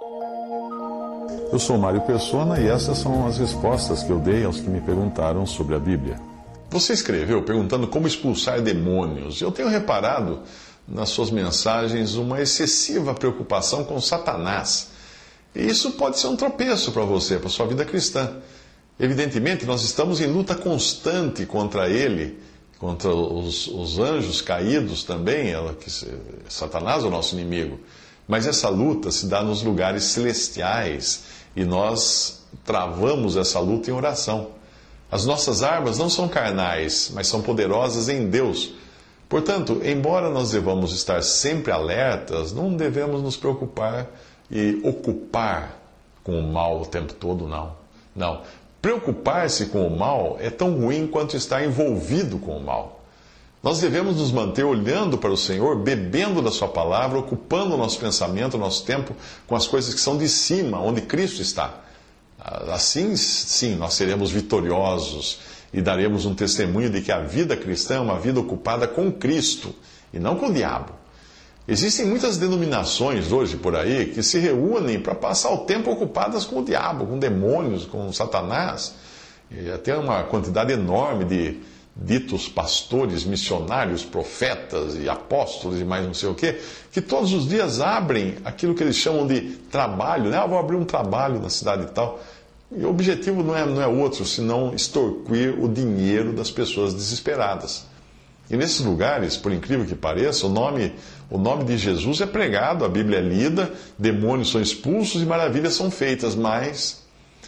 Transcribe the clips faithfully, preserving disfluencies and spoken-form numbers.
Eu sou Mário Persona e essas são as respostas que eu dei aos que me perguntaram sobre a Bíblia. Você escreveu perguntando como expulsar demônios. Eu tenho reparado nas suas mensagens uma excessiva preocupação com Satanás. E isso pode ser um tropeço para você, para a sua vida cristã. Evidentemente, nós estamos em luta constante contra ele, contra os, os anjos caídos também. Ela, que, Satanás é o nosso inimigo. Mas essa luta se dá nos lugares celestiais e nós travamos essa luta em oração. As nossas armas não são carnais, mas são poderosas em Deus. Portanto, embora nós devamos estar sempre alertas, não devemos nos preocupar e ocupar com o mal o tempo todo, não. Não. Preocupar-se com o mal é tão ruim quanto estar envolvido com o mal. Nós devemos nos manter olhando para o Senhor, bebendo da sua palavra, ocupando o nosso pensamento, o nosso tempo com as coisas que são de cima, onde Cristo está. Assim, sim, nós seremos vitoriosos e daremos um testemunho de que a vida cristã é uma vida ocupada com Cristo e não com o diabo. Existem muitas denominações hoje por aí que se reúnem para passar o tempo ocupadas com o diabo, com demônios, com Satanás. E até uma quantidade enorme de ditos pastores, missionários, profetas e apóstolos e mais não sei o quê, que todos os dias abrem aquilo que eles chamam de trabalho, né? Ah, vou abrir um trabalho na cidade e tal. E o objetivo não é, não é outro, senão extorquir o dinheiro das pessoas desesperadas. E nesses lugares, por incrível que pareça, o nome, o nome de Jesus é pregado, a Bíblia é lida, demônios são expulsos e maravilhas são feitas, mas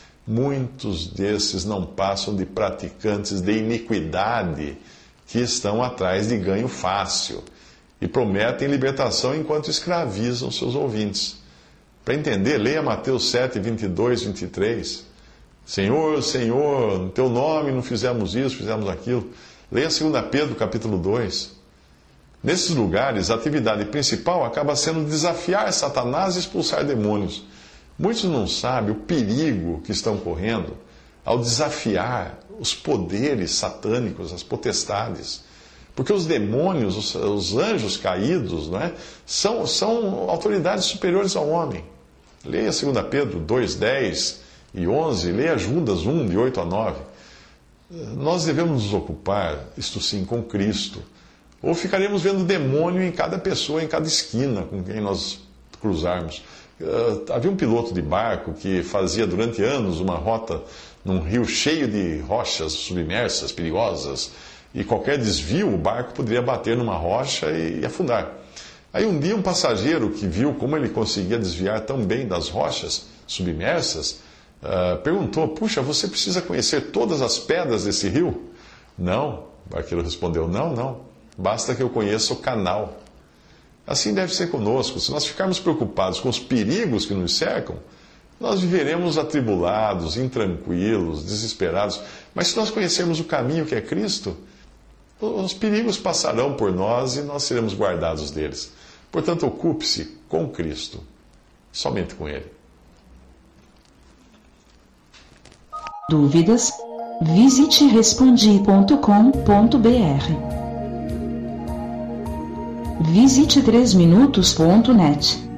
muitos desses não passam de praticantes de iniquidade que estão atrás de ganho fácil e prometem libertação enquanto escravizam seus ouvintes. Para entender, leia Mateus sete, vinte e dois, vinte e três. Senhor, Senhor, no teu nome não fizemos isso, fizemos aquilo. Leia dois Pedro, capítulo dois. Nesses lugares, a atividade principal acaba sendo desafiar Satanás e expulsar demônios. Muitos não sabem o perigo que estão correndo ao desafiar os poderes satânicos, as potestades. Porque os demônios, os, os anjos caídos, não é? são, são autoridades superiores ao homem. Leia dois Pedro dois, dez e onze, leia Judas um, de oito a nove. Nós devemos nos ocupar, isto sim, com Cristo. Ou ficaremos vendo demônio em cada pessoa, em cada esquina com quem nós cruzarmos. Uh, havia um piloto de barco que fazia durante anos uma rota num rio cheio de rochas submersas, perigosas, e qualquer desvio o barco poderia bater numa rocha e, e afundar. Aí um dia um passageiro que viu como ele conseguia desviar tão bem das rochas submersas, uh, perguntou, puxa, você precisa conhecer todas as pedras desse rio? Não, o barqueiro respondeu, não, não, basta que eu conheça o canal. Assim deve ser conosco. Se nós ficarmos preocupados com os perigos que nos cercam, nós viveremos atribulados, intranquilos, desesperados. Mas se nós conhecermos o caminho que é Cristo, os perigos passarão por nós e nós seremos guardados deles. Portanto, ocupe-se com Cristo, somente com Ele. Dúvidas? Visite respondi ponto com ponto br. Visite três minutos ponto net.